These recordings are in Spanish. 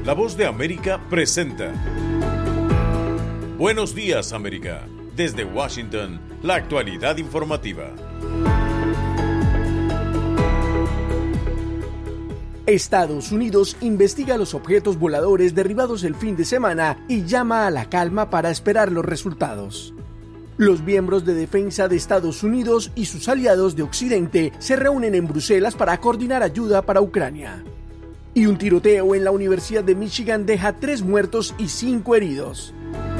La Voz de América presenta Buenos Días, América. Desde Washington, la actualidad informativa. Estados Unidos investiga los objetos voladores derribados el fin de semana y llama a la calma para esperar los resultados. Los miembros de defensa de Estados Unidos y sus aliados de Occidente se reúnen en Bruselas para coordinar ayuda para Ucrania. Y un tiroteo en la Universidad de Michigan deja 3 muertos y 5 heridos.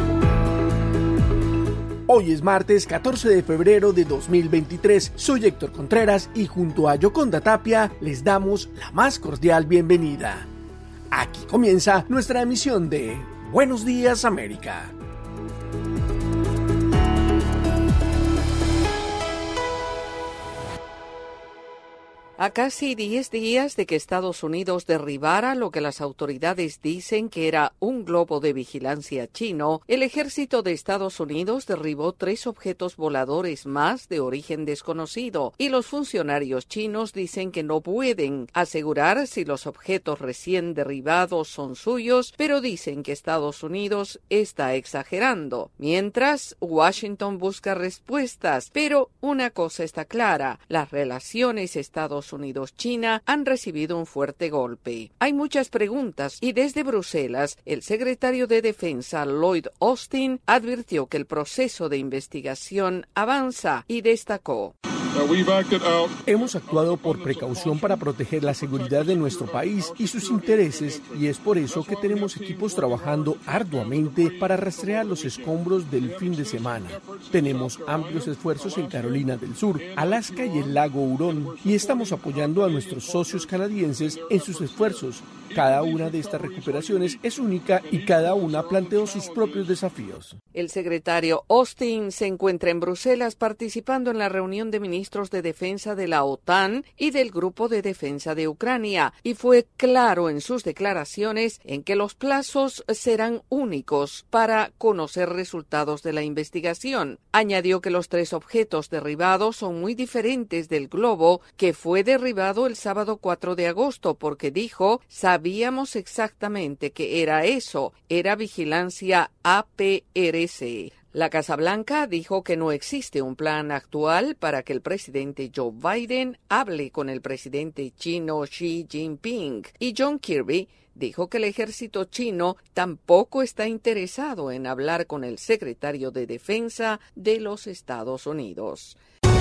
Hoy es martes 14 de febrero de 2023. Soy Héctor Contreras y junto a Yoconda Tapia les damos la más cordial bienvenida. Aquí comienza nuestra emisión de Buenos Días, América. A casi 10 días de que Estados Unidos derribara lo que las autoridades dicen que era un globo de vigilancia chino, el ejército de Estados Unidos derribó 3 objetos voladores más de origen desconocido, y los funcionarios chinos dicen que no pueden asegurar si los objetos recién derribados son suyos, pero dicen que Estados Unidos está exagerando. Mientras, Washington busca respuestas, pero una cosa está clara: las relaciones Estados Unidos-China han recibido un fuerte golpe. Hay muchas preguntas y desde Bruselas, el secretario de Defensa Lloyd Austin advirtió que el proceso de investigación avanza y destacó: Hemos actuado por precaución para proteger la seguridad de nuestro país y sus intereses, y es por eso que tenemos equipos trabajando arduamente para rastrear los escombros del fin de semana. Tenemos amplios esfuerzos en Carolina del Sur, Alaska y el lago Hurón, y estamos apoyando a nuestros socios canadienses en sus esfuerzos. Cada una de estas recuperaciones es única y cada una planteó sus propios desafíos. El secretario Austin se encuentra en Bruselas participando en la reunión de ministros de defensa de la OTAN y del Grupo de Defensa de Ucrania, y fue claro en sus declaraciones en que los plazos serán únicos para conocer resultados de la investigación. Añadió que los 3 objetos derribados son muy diferentes del globo que fue derribado el sábado 4 de agosto, porque dijo: sabíamos exactamente que era eso, era vigilancia APRS. La Casa Blanca dijo que no existe un plan actual para que el presidente Joe Biden hable con el presidente chino Xi Jinping, y John Kirby dijo que el ejército chino tampoco está interesado en hablar con el secretario de Defensa de los Estados Unidos.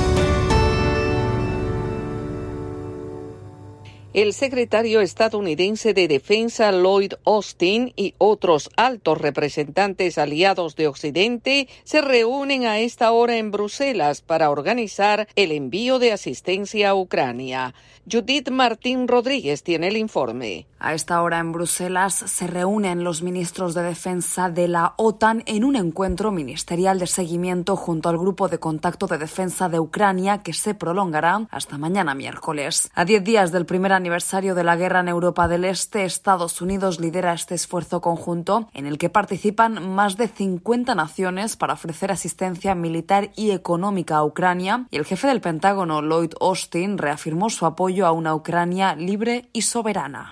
El secretario estadounidense de Defensa Lloyd Austin y otros altos representantes aliados de Occidente se reúnen a esta hora en Bruselas para organizar el envío de asistencia a Ucrania. Judith Martín Rodríguez tiene el informe. A esta hora en Bruselas se reúnen los ministros de defensa de la OTAN en un encuentro ministerial de seguimiento junto al Grupo de Contacto de Defensa de Ucrania, que se prolongará hasta mañana miércoles. A 10 días del primer aniversario de la guerra en Europa del Este, Estados Unidos lidera este esfuerzo conjunto en el que participan más de 50 naciones para ofrecer asistencia militar y económica a Ucrania, y el jefe del Pentágono, Lloyd Austin, reafirmó su apoyo a una Ucrania libre y soberana.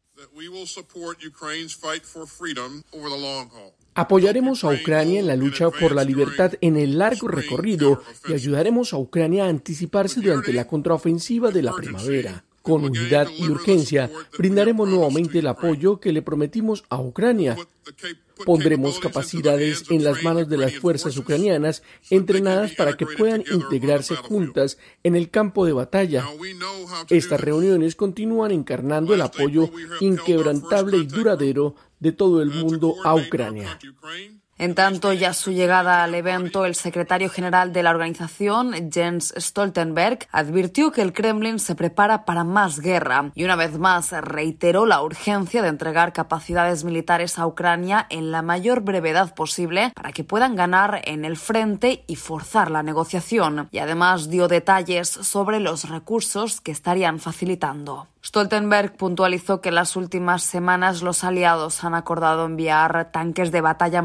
Apoyaremos a Ucrania en la lucha por la libertad en el largo recorrido y ayudaremos a Ucrania a anticiparse durante la contraofensiva de la primavera. Con unidad y urgencia, brindaremos nuevamente el apoyo que le prometimos a Ucrania. Pondremos capacidades en las manos de las fuerzas ucranianas entrenadas para que puedan integrarse juntas en el campo de batalla. Estas reuniones continúan encarnando el apoyo inquebrantable y duradero de todo el mundo a Ucrania. En tanto, ya a su llegada al evento, el secretario general de la organización, Jens Stoltenberg, advirtió que el Kremlin se prepara para más guerra y una vez más reiteró la urgencia de entregar capacidades militares a Ucrania en la mayor brevedad posible para que puedan ganar en el frente y forzar la negociación. Y además dio detalles sobre los recursos que estarían facilitando. Stoltenberg puntualizó que en las últimas semanas los aliados han acordado enviar tanques de batalla modernos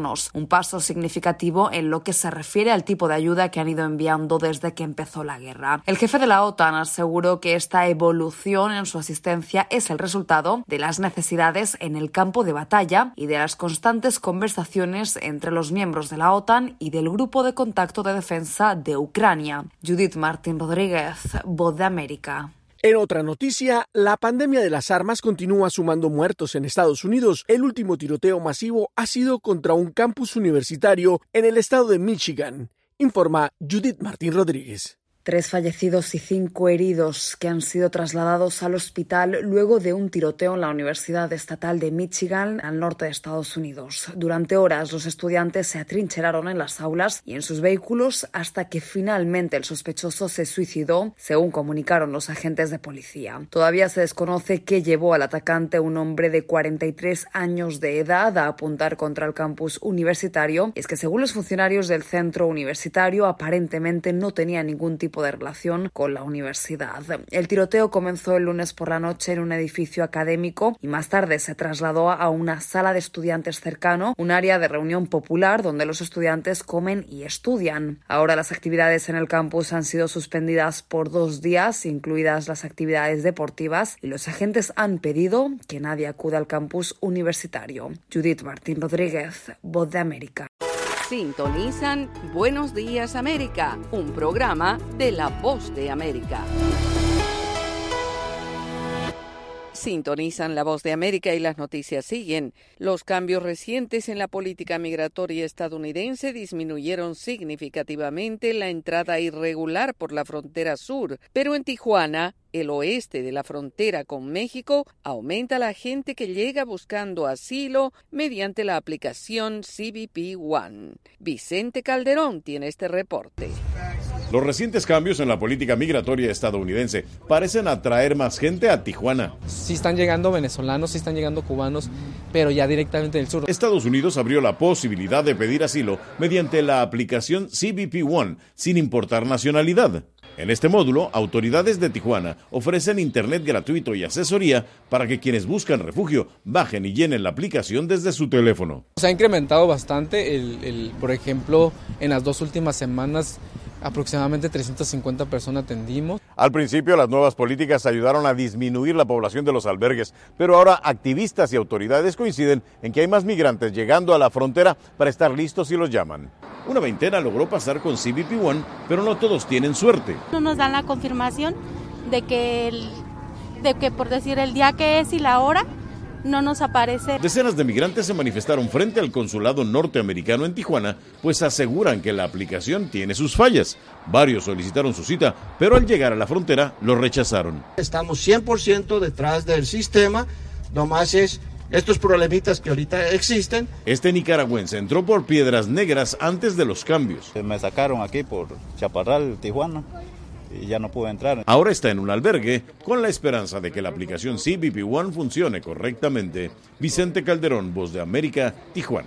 americanos, un paso significativo en lo que se refiere al tipo de ayuda que han ido enviando desde que empezó la guerra. El jefe de la OTAN aseguró que esta evolución en su asistencia es el resultado de las necesidades en el campo de batalla y de las constantes conversaciones entre los miembros de la OTAN y del Grupo de Contacto de Defensa de Ucrania. Judith Martín Rodríguez, Voz de América. En otra noticia, la pandemia de las armas continúa sumando muertos en Estados Unidos. El último tiroteo masivo ha sido contra un campus universitario en el estado de Michigan, informa Judith Martín Rodríguez. 3 fallecidos y 5 heridos que han sido trasladados al hospital luego de un tiroteo en la Universidad Estatal de Michigan, al norte de Estados Unidos. Durante horas, los estudiantes se atrincheraron en las aulas y en sus vehículos hasta que finalmente el sospechoso se suicidó, según comunicaron los agentes de policía. Todavía se desconoce qué llevó al atacante, un hombre de 43 años de edad, a apuntar contra el campus universitario. Y es que, según los funcionarios del centro universitario, aparentemente no tenía ningún tipo de relación con la universidad. El tiroteo comenzó el lunes por la noche en un edificio académico y más tarde se trasladó a una sala de estudiantes cercano, un área de reunión popular donde los estudiantes comen y estudian. Ahora las actividades en el campus han sido suspendidas por 2 días, incluidas las actividades deportivas, y los agentes han pedido que nadie acuda al campus universitario. Judith Martín Rodríguez, Voz de América. Sintonizan Buenos Días América, un programa de La Voz de América. Sintonizan La Voz de América y las noticias siguen. Los cambios recientes en la política migratoria estadounidense disminuyeron significativamente la entrada irregular por la frontera sur, pero en Tijuana, el oeste de la frontera con México, aumenta la gente que llega buscando asilo mediante la aplicación CBP One. Vicente Calderón tiene este reporte. Los recientes cambios en la política migratoria estadounidense parecen atraer más gente a Tijuana. Sí están llegando venezolanos, sí están llegando cubanos, pero ya directamente del sur. Estados Unidos abrió la posibilidad de pedir asilo mediante la aplicación CBP One, sin importar nacionalidad. En este módulo, autoridades de Tijuana ofrecen internet gratuito y asesoría para que quienes buscan refugio bajen y llenen la aplicación desde su teléfono. Se ha incrementado bastante, por ejemplo, en las 2 últimas semanas, aproximadamente 350 personas atendimos. Al principio, las nuevas políticas ayudaron a disminuir la población de los albergues, pero ahora activistas y autoridades coinciden en que hay más migrantes llegando a la frontera para estar listos si los llaman. Una veintena logró pasar con CBP One, pero no todos tienen suerte. No nos dan la confirmación de que por decir el día que es y la hora, no nos aparece. Decenas de migrantes se manifestaron frente al consulado norteamericano en Tijuana, pues aseguran que la aplicación tiene sus fallas. Varios solicitaron su cita, pero al llegar a la frontera lo rechazaron. Estamos 100% detrás del sistema, nomás es estos problemitas que ahorita existen. Este nicaragüense entró por Piedras Negras antes de los cambios. Me sacaron aquí por Chaparral, Tijuana, y ya no pude entrar. Ahora está en un albergue con la esperanza de que la aplicación CBP One funcione correctamente. Vicente Calderón, Voz de América, Tijuana.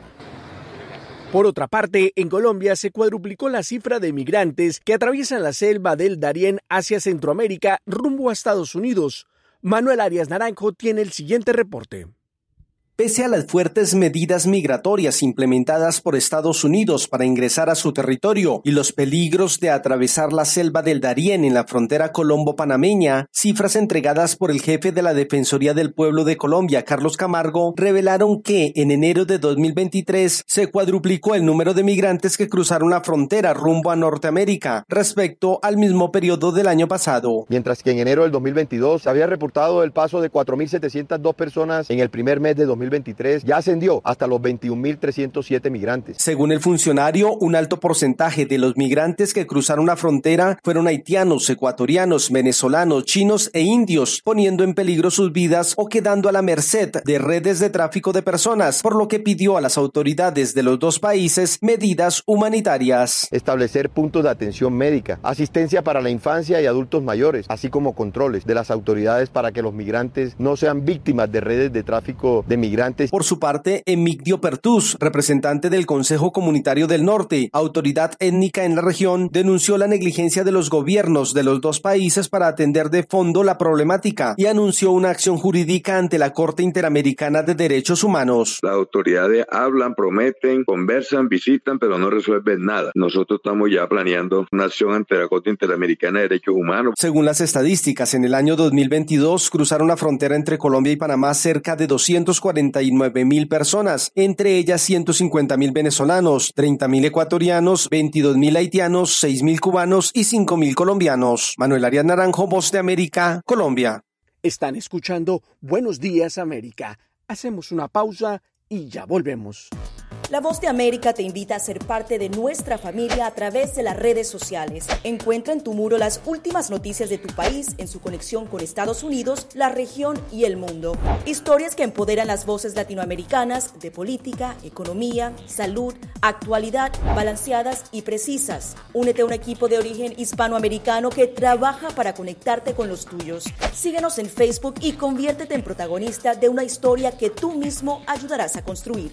Por otra parte, en Colombia se cuadruplicó la cifra de migrantes que atraviesan la selva del Darién hacia Centroamérica rumbo a Estados Unidos. Manuel Arias Naranjo tiene el siguiente reporte. Pese a las fuertes medidas migratorias implementadas por Estados Unidos para ingresar a su territorio y los peligros de atravesar la selva del Darién en la frontera colombo-panameña, cifras entregadas por el jefe de la Defensoría del Pueblo de Colombia, Carlos Camargo, revelaron que en enero de 2023 se cuadruplicó el número de migrantes que cruzaron la frontera rumbo a Norteamérica respecto al mismo periodo del año pasado. Mientras que en enero del 2022 se había reportado el paso de 4.702 personas, en el primer mes de 2023 ya ascendió hasta los 21.307 migrantes. Según el funcionario, un alto porcentaje de los migrantes que cruzaron la frontera fueron haitianos, ecuatorianos, venezolanos, chinos e indios, poniendo en peligro sus vidas o quedando a la merced de redes de tráfico de personas, por lo que pidió a las autoridades de los 2 países medidas humanitarias. Establecer puntos de atención médica, asistencia para la infancia y adultos mayores, así como controles de las autoridades para que los migrantes no sean víctimas de redes de tráfico de migrantes migrantes. Por su parte, Emigdio Pertús, representante del Consejo Comunitario del Norte, autoridad étnica en la región, denunció la negligencia de los gobiernos de los dos países para atender de fondo la problemática y anunció una acción jurídica ante la Corte Interamericana de Derechos Humanos. Las autoridades hablan, prometen, conversan, visitan, pero no resuelven nada. Nosotros estamos ya planeando una acción ante la Corte Interamericana de Derechos Humanos. Según las estadísticas, en el año 2022 cruzaron la frontera entre Colombia y Panamá cerca de 249.000 personas, entre ellas 150.000 venezolanos, 30.000 ecuatorianos, 22.000 haitianos, 6.000 cubanos y 5.000 colombianos. Manuel Arias Naranjo, Voz de América, Colombia. Están escuchando Buenos Días América. Hacemos una pausa y ya volvemos. La Voz de América te invita a ser parte de nuestra familia a través de las redes sociales. Encuentra en tu muro las últimas noticias de tu país en su conexión con Estados Unidos, la región y el mundo. Historias que empoderan las voces latinoamericanas de política, economía, salud, actualidad, balanceadas y precisas. Únete a un equipo de origen hispanoamericano que trabaja para conectarte con los tuyos. Síguenos en Facebook y conviértete en protagonista de una historia que tú mismo ayudarás a construir.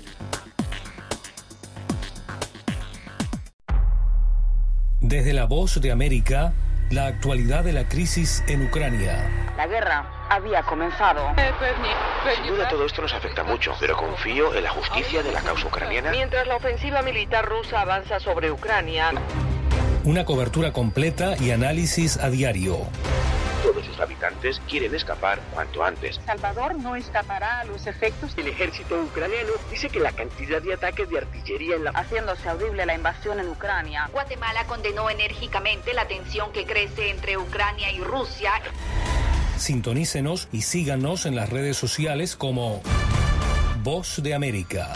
Desde la Voz de América, la actualidad de la crisis en Ucrania. La guerra había comenzado. Sin duda todo esto nos afecta mucho, pero confío en la justicia de la causa ucraniana. Mientras la ofensiva militar rusa avanza sobre Ucrania. Una cobertura completa y análisis a diario. Todos sus habitantes quieren escapar cuanto antes. Salvador no escapará a los efectos. El ejército ucraniano dice que la cantidad de ataques de artillería haciéndose audible la invasión en Ucrania. Guatemala condenó enérgicamente la tensión que crece entre Ucrania y Rusia. Sintonícenos y síganos en las redes sociales como Voz de América.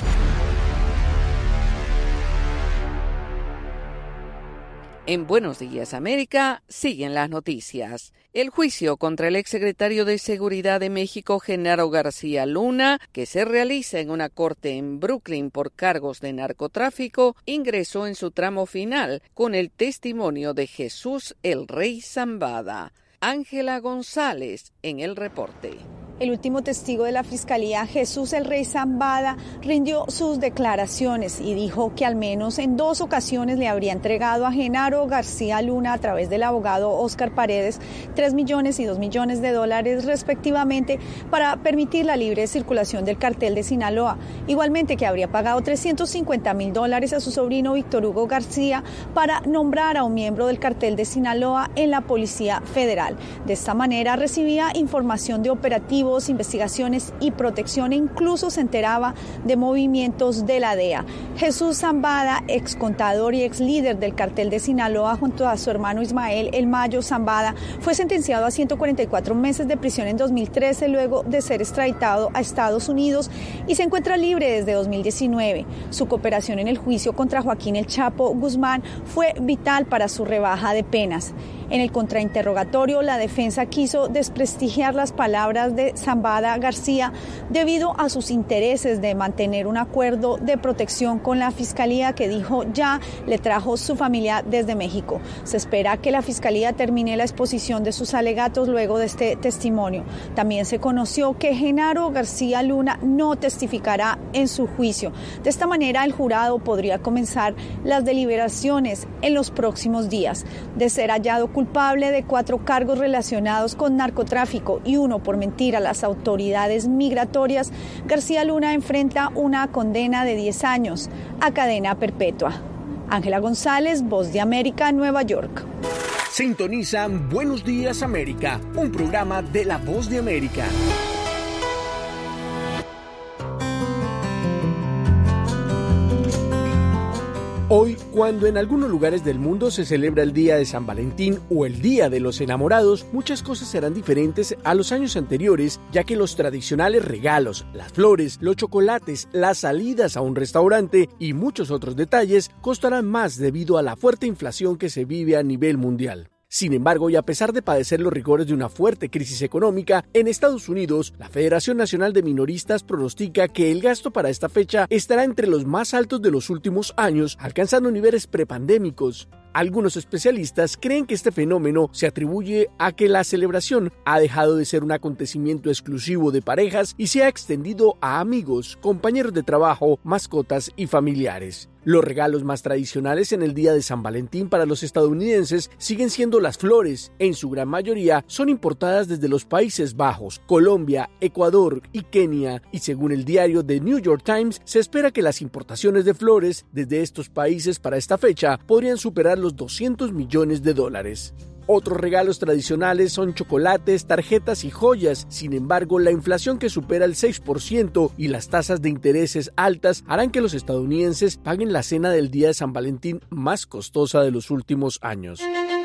En Buenos Días América siguen las noticias. El juicio contra el exsecretario de Seguridad de México, Genaro García Luna, que se realiza en una corte en Brooklyn por cargos de narcotráfico, ingresó en su tramo final con el testimonio de Jesús el Rey Zambada. Ángela González en el reporte. El último testigo de la Fiscalía, Jesús el Rey Zambada, rindió sus declaraciones y dijo que al menos en 2 ocasiones le habría entregado a Genaro García Luna, a través del abogado Óscar Paredes, 3 millones y 2 millones de dólares respectivamente, para permitir la libre circulación del cartel de Sinaloa. Igualmente que habría pagado $350,000 a su sobrino Víctor Hugo García para nombrar a un miembro del cartel de Sinaloa en la Policía Federal. De esta manera recibía información de operativos, investigaciones y protección, e incluso se enteraba de movimientos de la DEA. Jesús Zambada, ex contador y ex líder del cartel de Sinaloa, junto a su hermano Ismael El Mayo Zambada, fue sentenciado a 144 meses de prisión en 2013 luego de ser extraditado a Estados Unidos y se encuentra libre desde 2019. Su cooperación en el juicio contra Joaquín El Chapo Guzmán fue vital para su rebaja de penas. En el contrainterrogatorio, la defensa quiso desprestigiar las palabras de Zambada García debido a sus intereses de mantener un acuerdo de protección con la Fiscalía que dijo ya le trajo su familia desde México. Se espera que la Fiscalía termine la exposición de sus alegatos luego de este testimonio. También se conoció que Genaro García Luna no testificará en su juicio. De esta manera, el jurado podría comenzar las deliberaciones en los próximos días. De ser hallado culpable de 4 cargos relacionados con narcotráfico y 1 por mentir a las autoridades migratorias, García Luna enfrenta una condena de 10 años a cadena perpetua. Ángela González, Voz de América, Nueva York. Sintonizan Buenos Días América, un programa de La Voz de América. Hoy, cuando en algunos lugares del mundo se celebra el Día de San Valentín o el Día de los Enamorados, muchas cosas serán diferentes a los años anteriores, ya que los tradicionales regalos, las flores, los chocolates, las salidas a un restaurante y muchos otros detalles costarán más debido a la fuerte inflación que se vive a nivel mundial. Sin embargo, y a pesar de padecer los rigores de una fuerte crisis económica, en Estados Unidos, la Federación Nacional de Minoristas pronostica que el gasto para esta fecha estará entre los más altos de los últimos años, alcanzando niveles prepandémicos. Algunos especialistas creen que este fenómeno se atribuye a que la celebración ha dejado de ser un acontecimiento exclusivo de parejas y se ha extendido a amigos, compañeros de trabajo, mascotas y familiares. Los regalos más tradicionales en el día de San Valentín para los estadounidenses siguen siendo las flores. En su gran mayoría son importadas desde los Países Bajos, Colombia, Ecuador y Kenia, y según el diario The New York Times, se espera que las importaciones de flores desde estos países para esta fecha podrían superar los $200 millones. Otros regalos tradicionales son chocolates, tarjetas y joyas. Sin embargo, la inflación que supera el 6% y las tasas de intereses altas harán que los estadounidenses paguen la cena del día de San Valentín más costosa de los últimos años.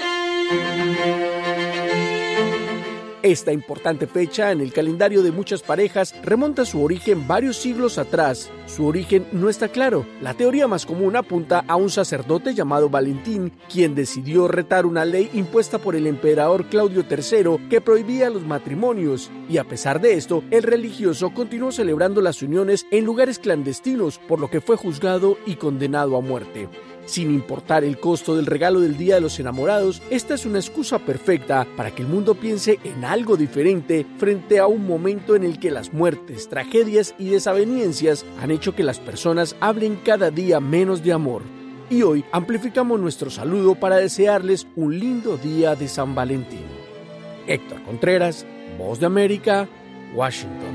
Esta importante fecha en el calendario de muchas parejas remonta su origen varios siglos atrás. Su origen no está claro. La teoría más común apunta a un sacerdote llamado Valentín, quien decidió retar una ley impuesta por el emperador Claudio III que prohibía los matrimonios. Y a pesar de esto, el religioso continuó celebrando las uniones en lugares clandestinos, por lo que fue juzgado y condenado a muerte. Sin importar el costo del regalo del Día de los Enamorados, esta es una excusa perfecta para que el mundo piense en algo diferente frente a un momento en el que las muertes, tragedias y desavenencias han hecho que las personas hablen cada día menos de amor. Y hoy amplificamos nuestro saludo para desearles un lindo día de San Valentín. Héctor Contreras, Voz de América, Washington.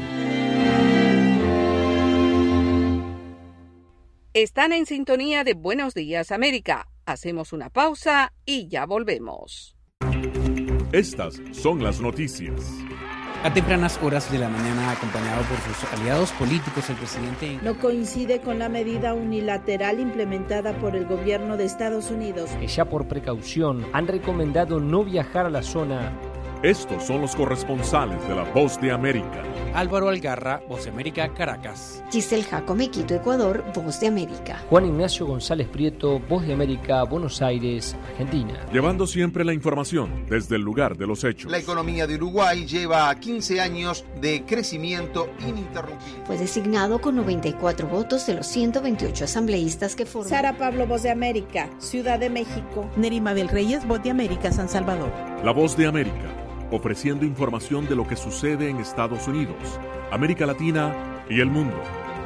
Están en sintonía de Buenos Días América. Hacemos una pausa y ya volvemos. Estas son las noticias. A tempranas horas de la mañana, acompañado por sus aliados políticos, el presidente no coincide con la medida unilateral implementada por el gobierno de Estados Unidos, que ya por precaución han recomendado no viajar a la zona. Estos son los corresponsales de La Voz de América. Álvaro Algarra, Voz de América, Caracas. Giselle Jacome, Quito, Ecuador, Voz de América. Juan Ignacio González Prieto, Voz de América, Buenos Aires, Argentina. Llevando siempre la información desde el lugar de los hechos. La economía de Uruguay lleva 15 años de crecimiento ininterrumpido. Fue designado con 94 votos de los 128 asambleístas que forman. Sara Pablo, Voz de América, Ciudad de México. Nerima del Reyes, Voz de América, San Salvador. La Voz de América, ofreciendo información de lo que sucede en Estados Unidos, América Latina y el mundo.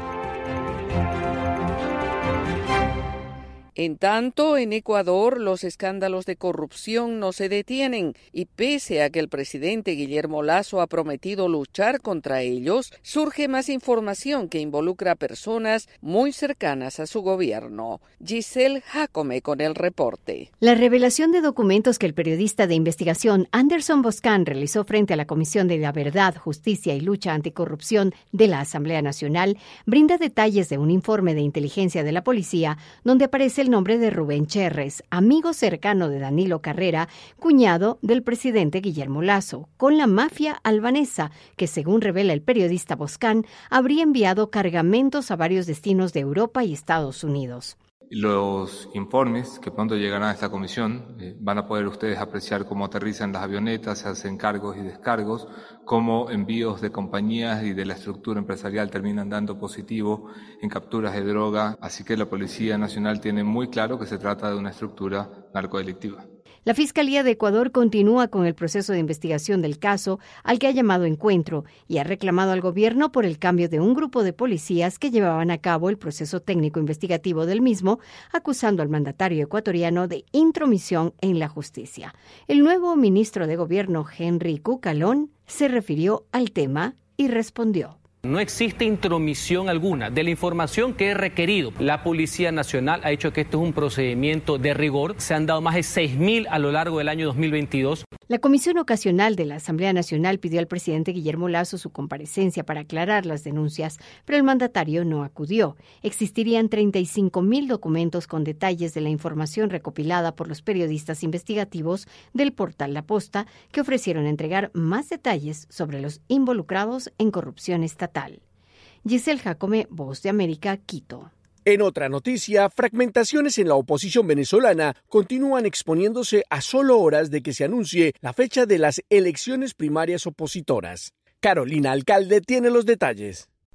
En tanto, en Ecuador, los escándalos de corrupción no se detienen y pese a que el presidente Guillermo Lasso ha prometido luchar contra ellos, surge más información que involucra a personas muy cercanas a su gobierno. Giselle Jacome con el reporte. La revelación de documentos que el periodista de investigación Anderson Boscan realizó frente a la Comisión de la Verdad, Justicia y Lucha Anticorrupción de la Asamblea Nacional brinda detalles de un informe de inteligencia de la policía donde aparece el nombre de Rubén Cherres, amigo cercano de Danilo Carrera, cuñado del presidente Guillermo Lasso, con la mafia albanesa, que según revela el periodista Boscan, habría enviado cargamentos a varios destinos de Europa y Estados Unidos. Los informes que pronto llegarán a esta comisión van a poder ustedes apreciar cómo aterrizan las avionetas, se hacen cargos y descargos, cómo envíos de compañías y de la estructura empresarial terminan dando positivo en capturas de droga. Así que la Policía Nacional tiene muy claro que se trata de una estructura narcodelictiva. La Fiscalía de Ecuador continúa con el proceso de investigación del caso al que ha llamado encuentro y ha reclamado al gobierno por el cambio de un grupo de policías que llevaban a cabo el proceso técnico investigativo del mismo, acusando al mandatario ecuatoriano de intromisión en la justicia. El nuevo ministro de Gobierno, Henry Cucalón, se refirió al tema y respondió. No existe intromisión alguna de la información que es requerido. La Policía Nacional ha dicho que este es un procedimiento de rigor. Se han dado más de 6.000 a lo largo del año 2022. La Comisión Ocasional de la Asamblea Nacional pidió al presidente Guillermo Lasso su comparecencia para aclarar las denuncias, pero el mandatario no acudió. Existirían 35.000 documentos con detalles de la información recopilada por los periodistas investigativos del portal La Posta, que ofrecieron entregar más detalles sobre los involucrados en corrupción estatal. Giselle Jacome, Voz de América, Quito. En otra noticia, fragmentaciones en la oposición venezolana continúan exponiéndose a solo horas de que se anuncie la fecha de las elecciones primarias opositoras. Carolina Alcalde tiene los detalles.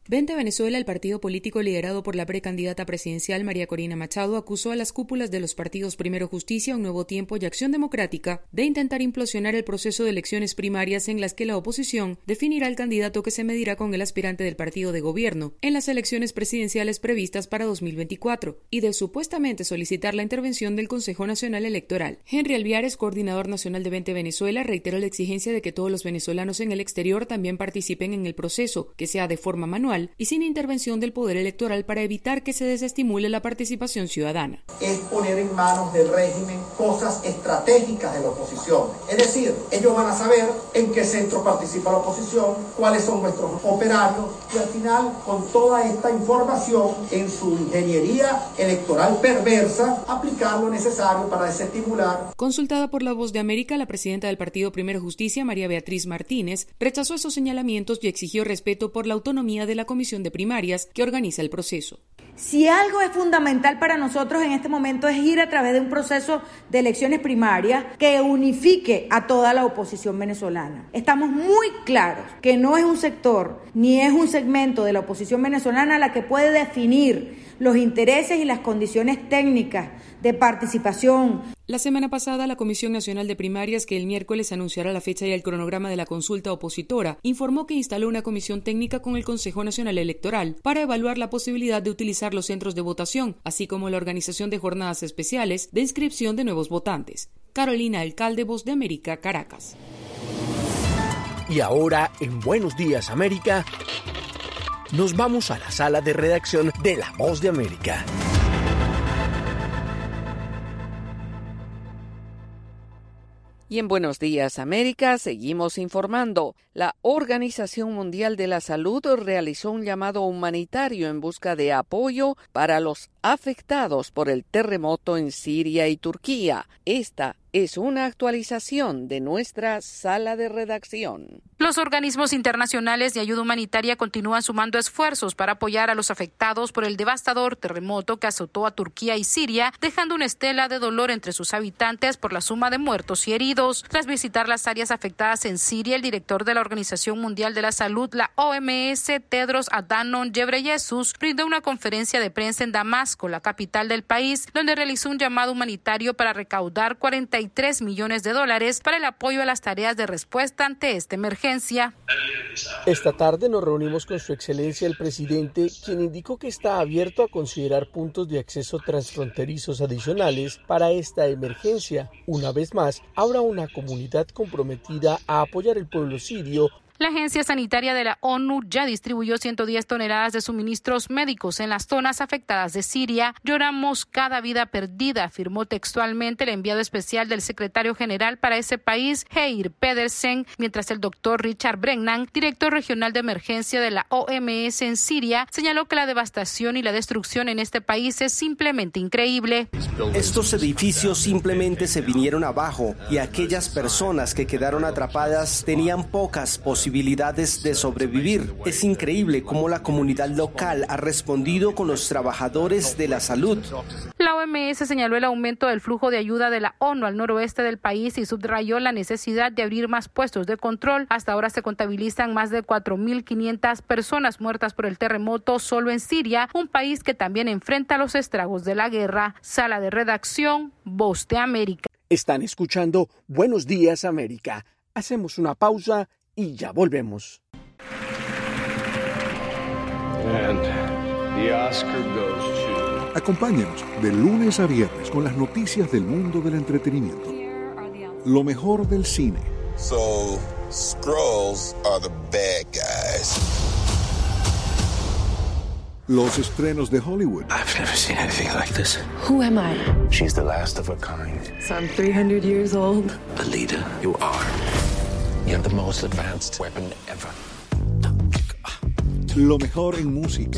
Vente Venezuela, el partido político liderado por la precandidata presidencial María Corina Machado, acusó a las cúpulas de los partidos Primero Justicia, Un Nuevo Tiempo y Acción Democrática de intentar implosionar el proceso de elecciones primarias en las que la oposición definirá el candidato que se medirá con el aspirante del partido de gobierno en las elecciones presidenciales previstas para 2024 y de supuestamente solicitar la intervención del Consejo Nacional Electoral. Henry Alviares, coordinador nacional de Vente Venezuela, reiteró la exigencia de que todos los venezolanos en el exterior también participen en el proceso, que sea de forma manual y sin intervención del poder electoral para evitar que se desestimule la participación ciudadana. Es poner en manos del régimen cosas estratégicas de la oposición. Es decir, ellos van a saber en qué centro participa la oposición, cuáles son nuestros operarios y al final, con toda esta información en su ingeniería electoral perversa, aplicar lo necesario para desestimular. Consultada por La Voz de América, la presidenta del partido Primero Justicia, María Beatriz Martínez, rechazó esos señalamientos y exigió respeto por la autonomía de la Comisión de Primarias que organiza el proceso. Si algo es fundamental para nosotros en este momento es ir a través de un proceso de elecciones primarias que unifique a toda la oposición venezolana. Estamos muy claros que no es un sector ni es un segmento de la oposición venezolana la que puede definir los intereses y las condiciones técnicas de participación. La semana pasada, la Comisión Nacional de Primarias, que el miércoles anunciará la fecha y el cronograma de la consulta opositora, informó que instaló una comisión técnica con el Consejo Nacional Electoral para evaluar la posibilidad de utilizar los centros de votación, así como la organización de jornadas especiales de inscripción de nuevos votantes. Carolina Alcalde, Voz de América, Caracas. Y ahora, en Buenos Días América, nos vamos a la sala de redacción de La Voz de América. Y en Buenos Días América seguimos informando. La Organización Mundial de la Salud realizó un llamado humanitario en busca de apoyo para los afectados por el terremoto en Siria y Turquía. Esta es una actualización de nuestra sala de redacción. Los organismos internacionales de ayuda humanitaria continúan sumando esfuerzos para apoyar a los afectados por el devastador terremoto que azotó a Turquía y Siria, dejando una estela de dolor entre sus habitantes por la suma de muertos y heridos. Tras visitar las áreas afectadas en Siria, el director de la Organización Mundial de la Salud, la OMS, Tedros Adhanom Ghebreyesus, brindó una conferencia de prensa en Damasco, la capital del país, donde realizó un llamado humanitario para recaudar $43 millones para el apoyo a las tareas de respuesta ante esta emergencia. Esta tarde nos reunimos con Su Excelencia el Presidente, quien indicó que está abierto a considerar puntos de acceso transfronterizos adicionales para esta emergencia. Una vez más, habrá una comunidad comprometida a apoyar al pueblo sirio. La Agencia Sanitaria de la ONU ya distribuyó 110 toneladas de suministros médicos en las zonas afectadas de Siria. Lloramos cada vida perdida, afirmó textualmente el enviado especial del secretario general para ese país, Geir Pedersen, mientras el doctor Richard Brennan, director regional de emergencia de la OMS en Siria, señaló que la devastación y la destrucción en este país es simplemente increíble. Estos edificios simplemente se vinieron abajo y aquellas personas que quedaron atrapadas tenían pocas posibilidades de sobrevivir. Es increíble cómo la comunidad local ha respondido con los trabajadores de la salud. La OMS señaló el aumento del flujo de ayuda de la ONU al noroeste del país y subrayó la necesidad de abrir más puestos de control. Hasta ahora se contabilizan más de 4.500 personas muertas por el terremoto solo en Siria, un país que también enfrenta los estragos de la guerra. Sala de redacción, Voz de América. Están escuchando Buenos Días América. Hacemos una pausa y ya volvemos. Acompáñenos de lunes a viernes con las noticias del mundo del entretenimiento. Lo mejor del cine. So, Skrulls are the bad guys. Los estrenos de Hollywood. I've never seen anything like this. Who am I? She's the last of her kind. So I'm 300 years old. The leader you are. You have the most advanced weapon ever. Lo mejor en música.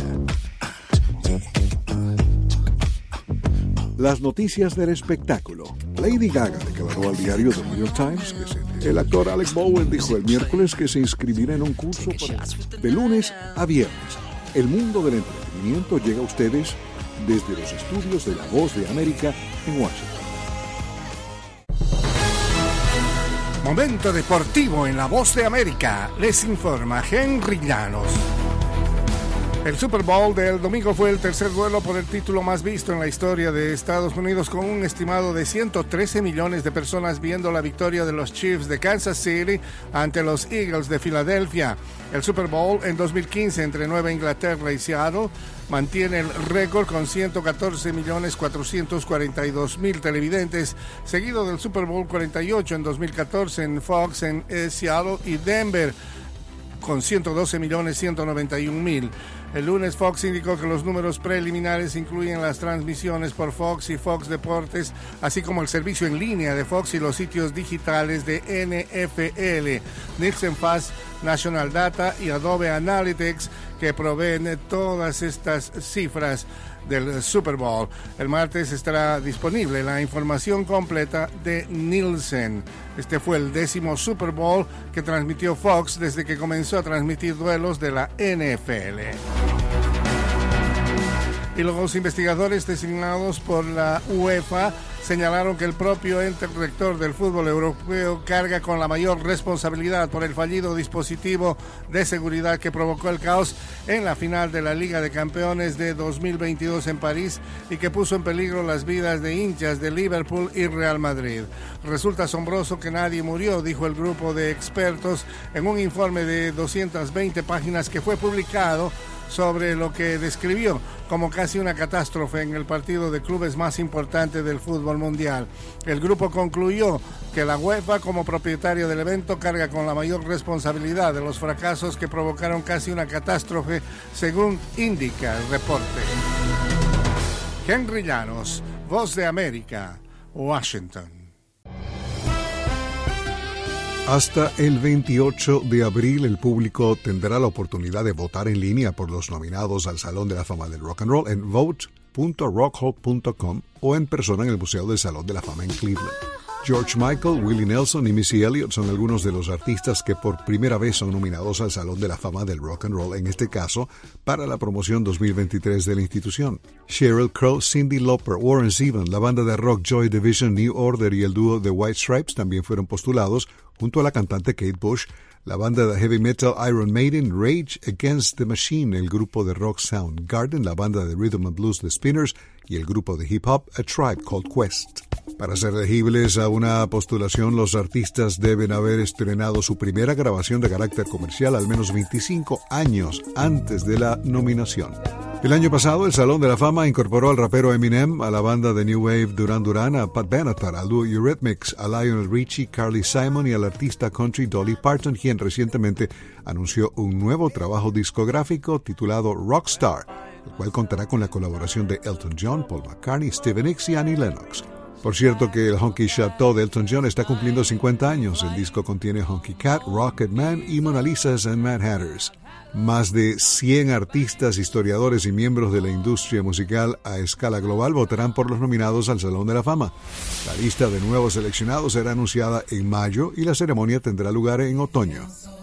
Las noticias del espectáculo. Lady Gaga declaró al diario The New York Times que el actor Alec Bowen dijo el miércoles que se inscribirá en un curso de lunes a viernes. El mundo del entretenimiento llega a ustedes desde los estudios de La Voz de América en Washington. Momento deportivo en La Voz de América. Les informa Henry Llanos. El Super Bowl del domingo fue el tercer duelo por el título más visto en la historia de Estados Unidos, con un estimado de 113 millones de personas viendo la victoria de los Chiefs de Kansas City ante los Eagles de Filadelfia. El Super Bowl en 2015 entre Nueva Inglaterra y Seattle mantiene el récord con 114.442.000 televidentes, seguido del Super Bowl 48 en 2014 en Fox en Seattle y Denver, con 112.191.000. El lunes Fox indicó que los números preliminares incluyen las transmisiones por Fox y Fox Deportes, así como el servicio en línea de Fox y los sitios digitales de NFL, Nielsen Fast, National Data y Adobe Analytics, que proveen todas estas cifras del Super Bowl. El martes estará disponible la información completa de Nielsen. Este fue el 10º Super Bowl que transmitió Fox desde que comenzó a transmitir duelos de la NFL. Y los investigadores designados por la UEFA señalaron que el propio ente rector del fútbol europeo carga con la mayor responsabilidad por el fallido dispositivo de seguridad que provocó el caos en la final de la Liga de Campeones de 2022 en París y que puso en peligro las vidas de hinchas de Liverpool y Real Madrid. Resulta asombroso que nadie murió, dijo el grupo de expertos en un informe de 220 páginas que fue publicado sobre lo que describió como casi una catástrofe en el partido de clubes más importante del fútbol mundial. El grupo concluyó que la UEFA, como propietario del evento, carga con la mayor responsabilidad de los fracasos que provocaron casi una catástrofe, según indica el reporte. Henry Llanos, Voz de América, Washington. Hasta el 28 de abril el público tendrá la oportunidad de votar en línea por los nominados al Salón de la Fama del Rock and Roll en vote.rockhall.com o en persona en el Museo del Salón de la Fama en Cleveland. George Michael, Willie Nelson y Missy Elliott son algunos de los artistas que por primera vez son nominados al Salón de la Fama del Rock and Roll, en este caso para la promoción 2023 de la institución. Sheryl Crow, Cyndi Lauper, Warren Zevon, la banda de rock Joy Division, New Order y el dúo The White Stripes también fueron postulados, junto a la cantante Kate Bush, la banda de heavy metal Iron Maiden, Rage Against the Machine, el grupo de rock Soundgarden, la banda de rhythm and blues The Spinners y el grupo de hip hop A Tribe Called Quest. Para ser elegibles a una postulación, los artistas deben haber estrenado su primera grabación de carácter comercial al menos 25 años antes de la nominación. El año pasado, el Salón de la Fama incorporó al rapero Eminem, a la banda de New Wave Duran Duran, a Pat Benatar, al dúo Eurythmics, a Lionel Richie, Carly Simon y al artista country Dolly Parton, quien recientemente anunció un nuevo trabajo discográfico titulado Rockstar, el cual contará con la colaboración de Elton John, Paul McCartney, Stevie Nicks y Annie Lennox. Por cierto que el Honky Chateau de Elton John está cumpliendo 50 años. El disco contiene Honky Cat, Rocket Man y Mona Lisas and Mad Hatters. Más de 100 artistas, historiadores y miembros de la industria musical a escala global votarán por los nominados al Salón de la Fama. La lista de nuevos seleccionados será anunciada en mayo y la ceremonia tendrá lugar en otoño.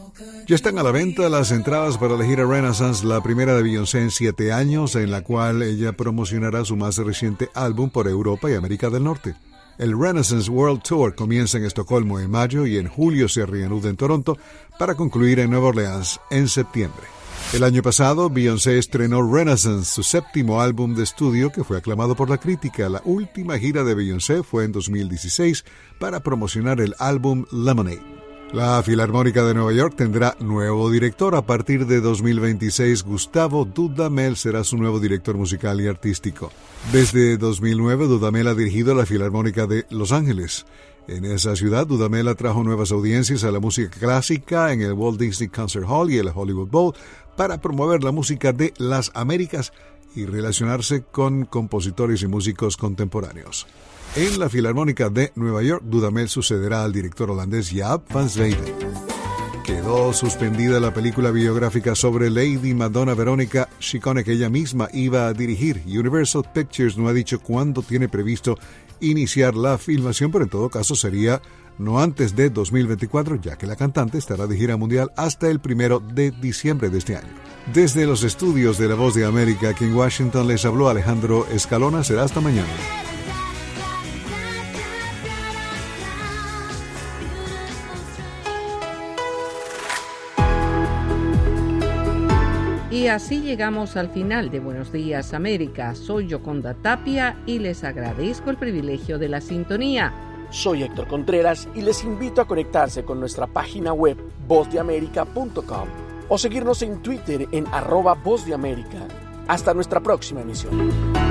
Ya están a la venta las entradas para la gira Renaissance, la primera de Beyoncé en 7 años, en la cual ella promocionará su más reciente álbum por Europa y América del Norte. El Renaissance World Tour comienza en Estocolmo en mayo y en julio se reanuda en Toronto para concluir en Nueva Orleans en septiembre. El año pasado, Beyoncé estrenó Renaissance, su 7º álbum de estudio que fue aclamado por la crítica. La última gira de Beyoncé fue en 2016 para promocionar el álbum Lemonade. La Filarmónica de Nueva York tendrá nuevo director. A partir de 2026, Gustavo Dudamel será su nuevo director musical y artístico. Desde 2009, Dudamel ha dirigido la Filarmónica de Los Ángeles. En esa ciudad, Dudamel atrajo nuevas audiencias a la música clásica en el Walt Disney Concert Hall y el Hollywood Bowl para promover la música de las Américas y relacionarse con compositores y músicos contemporáneos. En la Filarmónica de Nueva York, Dudamel sucederá al director holandés Jaap van Zweden. Quedó suspendida la película biográfica sobre Lady Madonna Veronica Ciccone que ella misma iba a dirigir. Universal Pictures no ha dicho cuándo tiene previsto iniciar la filmación, pero en todo caso sería no antes de 2024, ya que la cantante estará de gira mundial hasta el 1 de diciembre de este año. Desde los estudios de La Voz de América, aquí en Washington, les habló Alejandro Escalona. Será hasta mañana. Y así llegamos al final de Buenos Días América. Soy Yoconda Tapia y les agradezco el privilegio de la sintonía. Soy Héctor Contreras y les invito a conectarse con nuestra página web vozdeamerica.com o seguirnos en Twitter en @vozdeamerica. Hasta nuestra próxima emisión.